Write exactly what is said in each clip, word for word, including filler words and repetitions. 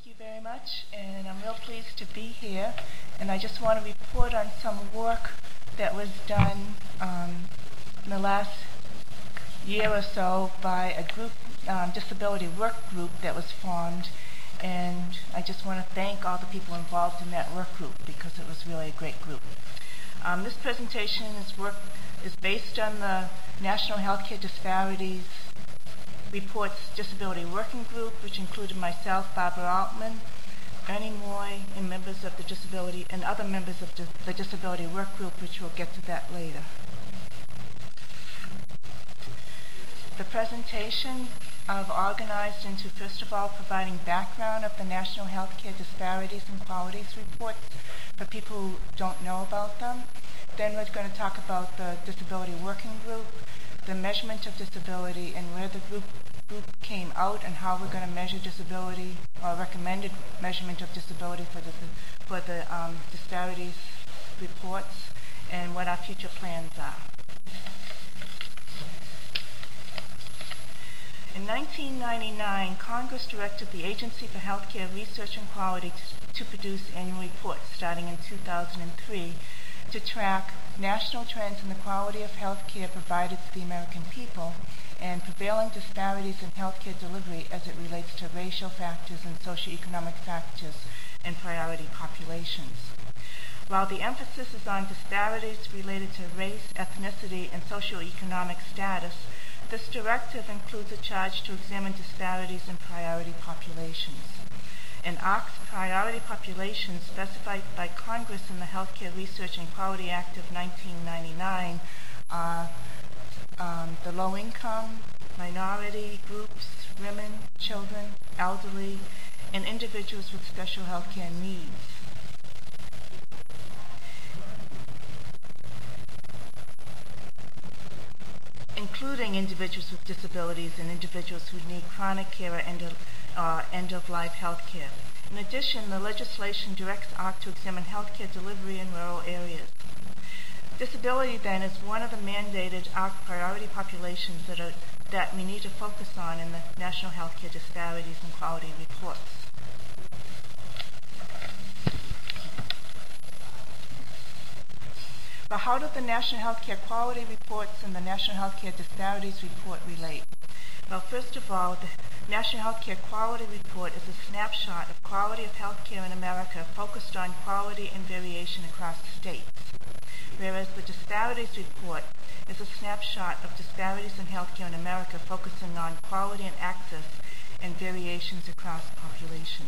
Thank you very much, and I'm real pleased to be here. And I just want to report on some work that was done um, in the last year or so by a group, um, disability work group that was formed. And I just want to thank all the people involved in that work group because it was really a great group. Um, this presentation is work is based on the National Healthcare Disparities Reports Disability Working Group, which included myself, Barbara Altman, Ernie Moy, and members of the disability and other members of the, the disability work group, which we'll get to that later. The presentation I've organized into, first of all, providing background of the National Healthcare Disparities and Qualities Reports for people who don't know about them. Then we're going to talk about the Disability Working Group, the measurement of disability, and where the group, group came out and how we're going to measure disability, or recommended measurement of disability for the, for the um, disparities reports, and what our future plans are. In nineteen ninety-nine, Congress directed the Agency for Healthcare Research and Quality to, to produce annual reports starting in two thousand three to track national trends in the quality of healthcare provided to the American people and prevailing disparities in healthcare delivery as it relates to racial factors and socioeconomic factors and priority populations. While the emphasis is on disparities related to race, ethnicity, and socioeconomic status, this directive includes a charge to examine disparities in priority populations. An A R C's priority populations specified by Congress in the Healthcare Research and Quality Act of nineteen ninety-nine are um, the low-income, minority groups, women, children, elderly, and individuals with special healthcare needs. Including individuals with disabilities and individuals who need chronic care or end of, uh, end-of-life health care. In addition, the legislation directs A R C to examine healthcare delivery in rural areas. Disability, then, is one of the mandated A R C priority populations that, are, that we need to focus on in the National Healthcare Disparities and Quality Reports. But how do the National Healthcare Quality Reports and the National Healthcare Disparities Report relate? Well, first of all, the National Healthcare Quality Report is a snapshot of quality of healthcare in America focused on quality and variation across states, whereas the Disparities Report is a snapshot of disparities in healthcare in America focusing on quality and access and variations across populations.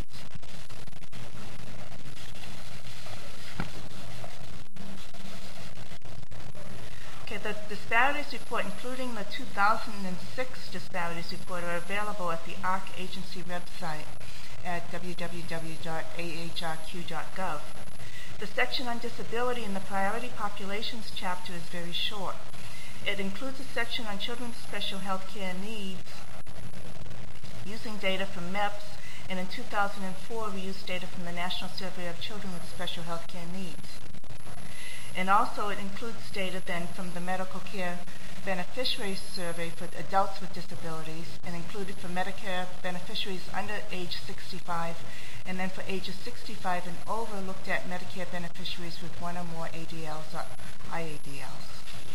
Okay, the Disparities Report, including the two thousand six Disparities Report, are available at the A R C agency website at w w w dot a h r q dot gov. The section on disability in the Priority Populations chapter is very short. It includes a section on children with special health care needs using data from M E P S, and in two thousand four we used data from the National Survey of Children with Special Health Care Needs. And also it includes data then from the Medical Care Beneficiaries Survey for adults with disabilities, and included for Medicare beneficiaries under age sixty-five, and then for ages sixty-five and over looked at Medicare beneficiaries with one or more A D Ls or I A D Ls.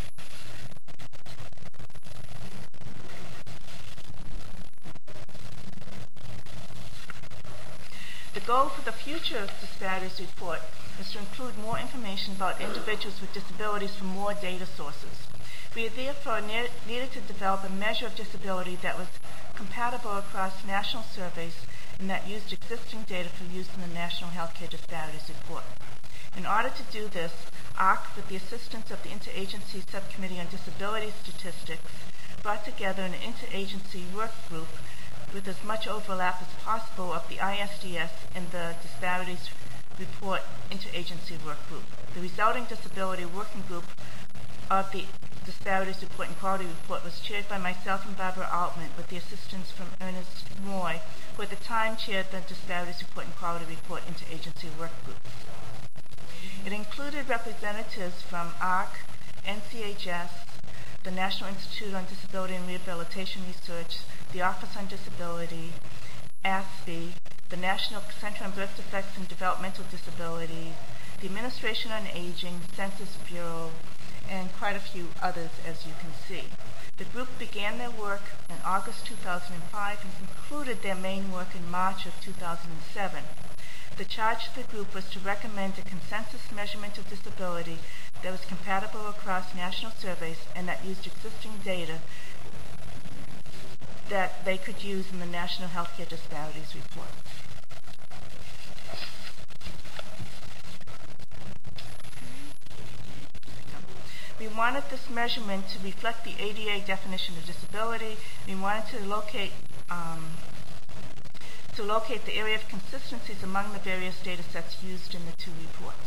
The goal for the future Disparities Report is to include more information about individuals with disabilities from more data sources. We therefore ne- needed to develop a measure of disability that was compatible across national surveys and that used existing data for use in the National Healthcare Disparities Report. In order to do this, A R C, with the assistance of the Interagency Subcommittee on Disability Statistics, brought together an interagency work group with as much overlap as possible of the I S D S and the Disparities Report Interagency Work Group. The resulting Disability Working Group of the Disparities Report and Quality Report was chaired by myself and Barbara Altman with the assistance from Ernest Moy, who at the time chaired the Disparities Report and Quality Report Interagency Work Group. It included representatives from A R C, N C H S, the National Institute on Disability and Rehabilitation Research, the Office on Disability, A S B I, the National Center on Birth Defects and Developmental Disabilities, the Administration on Aging, Census Bureau, and quite a few others, as you can see. The group began their work in August two thousand five and concluded their main work in March of two thousand seven. The charge of the group was to recommend a consensus measurement of disability that was compatible across national surveys and that used existing data that they could use in the National Healthcare Disparities Report. We wanted this measurement to reflect the A D A definition of disability. We wanted to locate um, to locate the area of consistencies among the various data sets used in the two reports.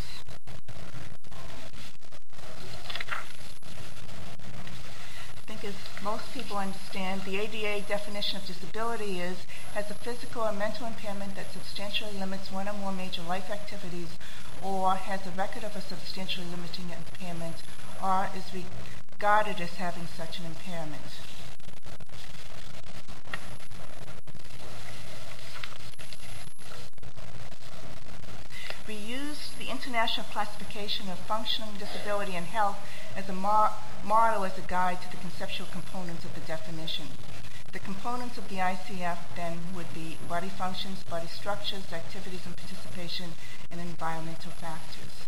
I think as most people understand, the A D A definition of disability is has a physical or mental impairment that substantially limits one or more major life activities, or has a record of a substantially limiting impairment, or is regarded as having such an impairment. We used the International Classification of Functioning Disability and Health as a mo- model as a guide to the conceptual components of the definition. The components of the I C F then would be body functions, body structures, activities and participation, and environmental factors.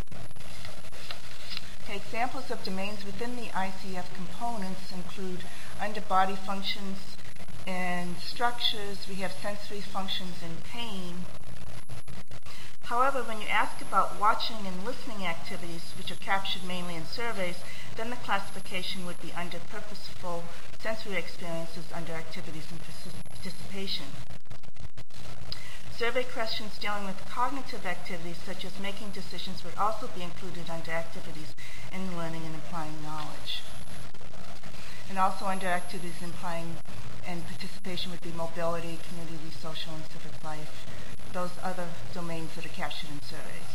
Okay, examples of domains within the I C F components include under body functions and structures, we have sensory functions and pain. However, when you ask about watching and listening activities, which are captured mainly in surveys, then the classification would be under purposeful sensory experiences under activities and participation. Survey questions dealing with cognitive activities, such as making decisions, would also be included under activities in learning and applying knowledge. And also under activities implying and participation would be mobility, community, social, and civic life. Those other domains that are captured in surveys.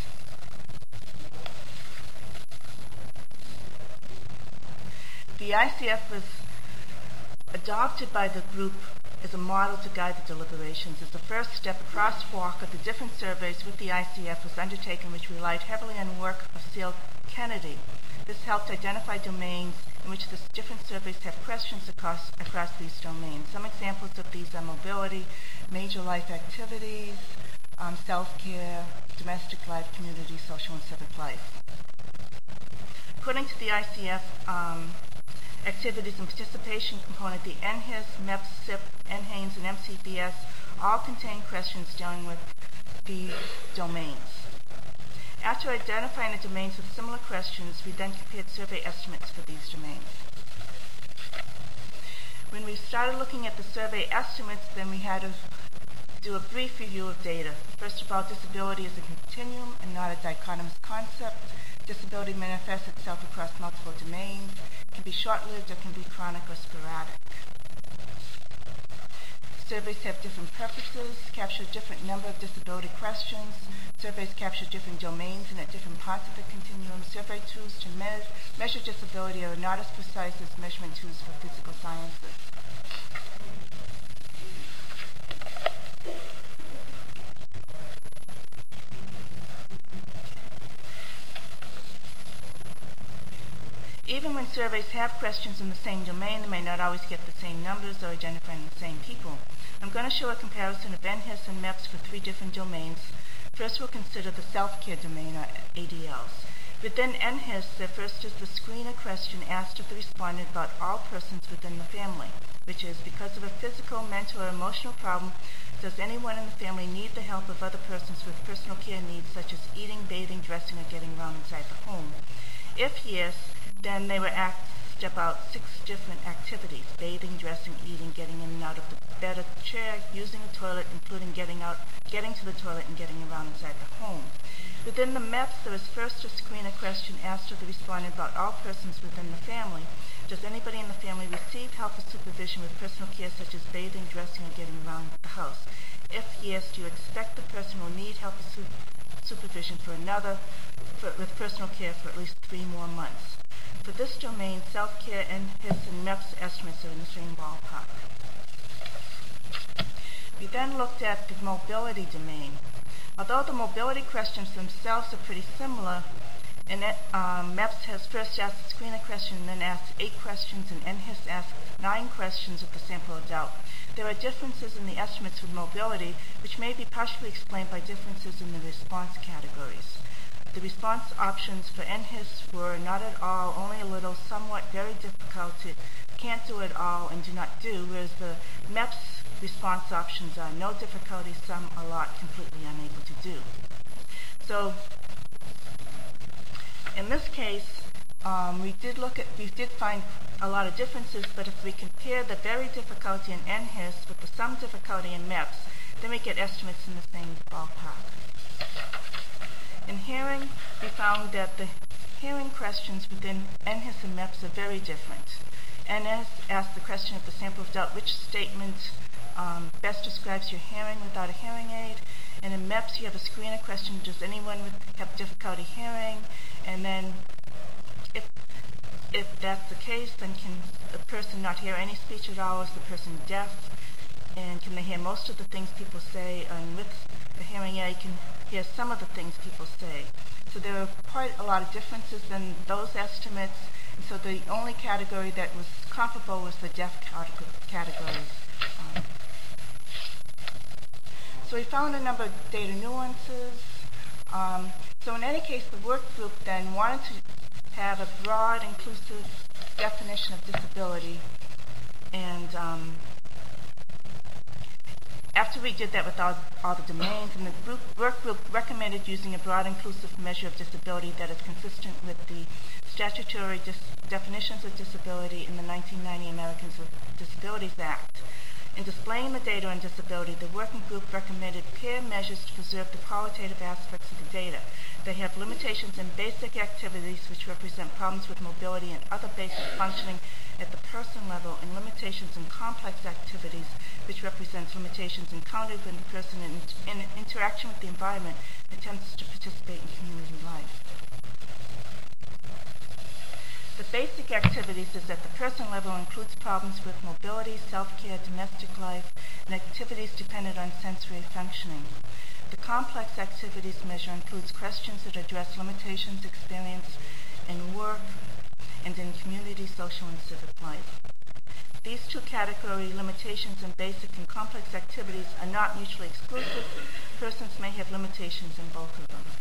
The I C F was adopted by the group as a model to guide the deliberations. As the first step, a crosswalk of the different surveys with the I C F was undertaken, which relied heavily on work of Seal Kennedy. This helped identify domains in which the different surveys have questions across, across these domains. Some examples of these are mobility, major life activities, um, self-care, domestic life, community, social, and civic life. According to the I C F um, activities and participation component, the N H I S, MEPS, S I P, N H A N E S, and M C B S all contain questions dealing with these domains. After identifying the domains with similar questions, we then compared survey estimates for these domains. When we started looking at the survey estimates, then we had to do a brief review of data. First of all, disability is a continuum and not a dichotomous concept. Disability manifests itself across multiple domains, can be short-lived or can be chronic or sporadic. Surveys have different purposes, capture a different number of disability questions. Surveys capture different domains and at different parts of the continuum. Survey tools to me- measure disability are not as precise as measurement tools for physical sciences. Even when surveys have questions in the same domain, they may not always get the same numbers or identifying the same people. I'm going to show a comparison of N H I S and MEPS for three different domains. First, we'll consider the self-care domain, or A D Ls. Within N H I S, the first is the screener question asked of the respondent about all persons within the family, which is, because of a physical, mental, or emotional problem, does anyone in the family need the help of other persons with personal care needs, such as eating, bathing, dressing, or getting around inside the home? If yes, then they were asked about six different activities: bathing, dressing, eating, getting in and out of the bed or chair, using a toilet, including getting out, getting to the toilet, and getting around inside the home. Within the MEPS, there is first a screener question asked of the respondent about all persons within the family. Does anybody in the family receive help or supervision with personal care, such as bathing, dressing, or getting around the house? If yes, do you expect the person will need help or su- supervision for another, for, with personal care for at least three more months? For this domain, self-care, N H I S, and MEPS estimates are in the same ballpark. We then looked at the mobility domain. Although the mobility questions themselves are pretty similar, and it, um, MEPS has first asked the screener question and then asked eight questions, and N H I S asked nine questions with the sample of doubt. There are differences in the estimates with mobility, which may be partially explained by differences in the response categories. The response options for N H I S were not at all, only a little, somewhat, very difficult, to can't do at all, and do not do, whereas the MEPS response options are no difficulty, some, a lot, completely unable to do. So in this case, um, we did look at, we did find a lot of differences, but if we compare the very difficulty in N H I S with the some difficulty in MEPS, then we get estimates in the same ballpark. In hearing, we found that the hearing questions within N H I S and MEPS are very different. N H I S asked the question of the sample of doubt, which statement um, best describes your hearing without a hearing aid? And in MEPS, you have a screener question, does anyone have difficulty hearing? And then if, if that's the case, then can the person not hear any speech at all? Is the person deaf? And can they hear most of the things people say? And with the hearing aid, can hear some of the things people say. So there are quite a lot of differences in those estimates. And so the only category that was comparable was the deaf categories. Um, so we found a number of data nuances. Um, so in any case, the work group then wanted to have a broad, inclusive definition of disability. And um, after we did that with all, all the domains, and the group, work group recommended using a broad, inclusive measure of disability that is consistent with the statutory dis definitions of disability in the nineteen ninety Americans with Disabilities Act. In displaying the data on disability, the working group recommended peer measures to preserve the qualitative aspects of the data. They have limitations in basic activities, which represent problems with mobility and other basic functioning at the person level, and limitations in complex activities, which represents limitations encountered when the person in, in interaction with the environment attempts to participate in community life. The basic activities is at the person level includes problems with mobility, self-care, domestic life, and activities dependent on sensory functioning. The complex activities measure includes questions that address limitations experienced in work and in community, social, and civic life. These two category limitations in basic and complex activities are not mutually exclusive. Persons may have limitations in both of them.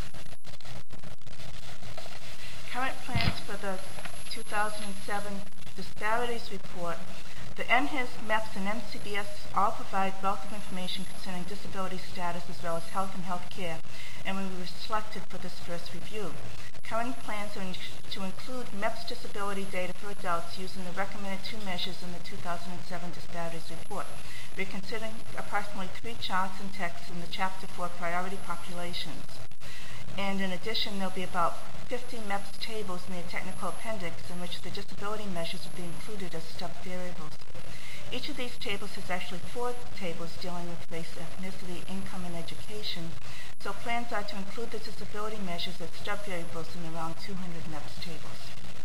Current plans for the two thousand seven Disparities Report. The N H I S, MEPS, and M C B S all provide wealth of information concerning disability status as well as health and health care, and we were selected for this first review. Current plans are in to include MEPS disability data for adults using the recommended two measures in the two thousand seven Disparities Report. We're considering approximately three charts and texts in the Chapter four Priority Populations. And in addition, there'll be about fifty MEPS tables in the technical appendix in which the disability measures will be included as stub variables. Each of these tables has actually four tables dealing with race, ethnicity, income, and education. So plans are to include the disability measures as stub variables in around two hundred MEPS tables.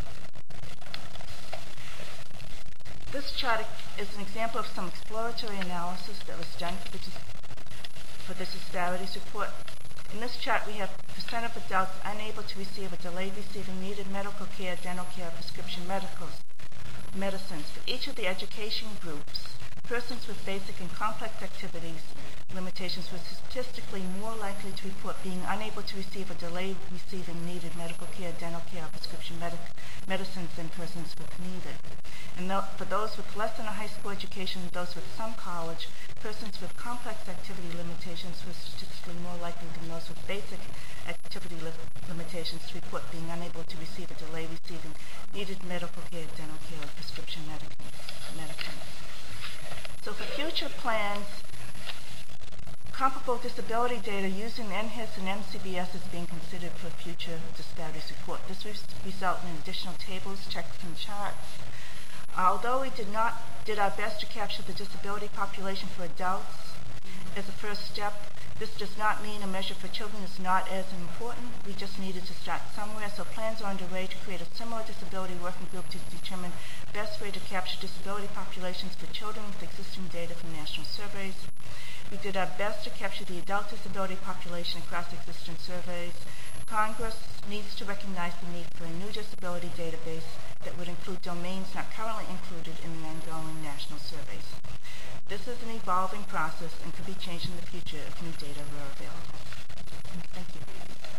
This chart is an example of some exploratory analysis that was done for the, for the Disparities Report. In this chart, we have percent of adults unable to receive or delayed receiving needed medical care, dental care, prescription medicals, medicines. For each of the education groups, persons with basic and complex activities limitations were statistically more likely to report being unable to receive or delay receiving needed medical care, dental care, or prescription medic medicines than persons with neither. And th for those with less than a high school education and those with some college, persons with complex activity limitations were statistically more likely than those with basic activity li limitations to report being unable to receive or delay receiving needed medical care, dental care, or prescription medicines. So for future plans, comparable disability data using N H I S and M C B S is being considered for a future disparities report. This will result in additional tables, texts, and charts. Although we did not did our best to capture the disability population for adults as a first step, This does not mean a measure for children is not as important. We just needed to start somewhere, so plans are underway to create a similar disability working group to determine best way to capture disability populations for children with existing data from national surveys. We did our best to capture the adult disability population across existing surveys. Congress needs to recognize the need for a new disability database that would include domains not currently included in the ongoing national surveys. This is an evolving process and could be changed in the future if new data were available. Thank you.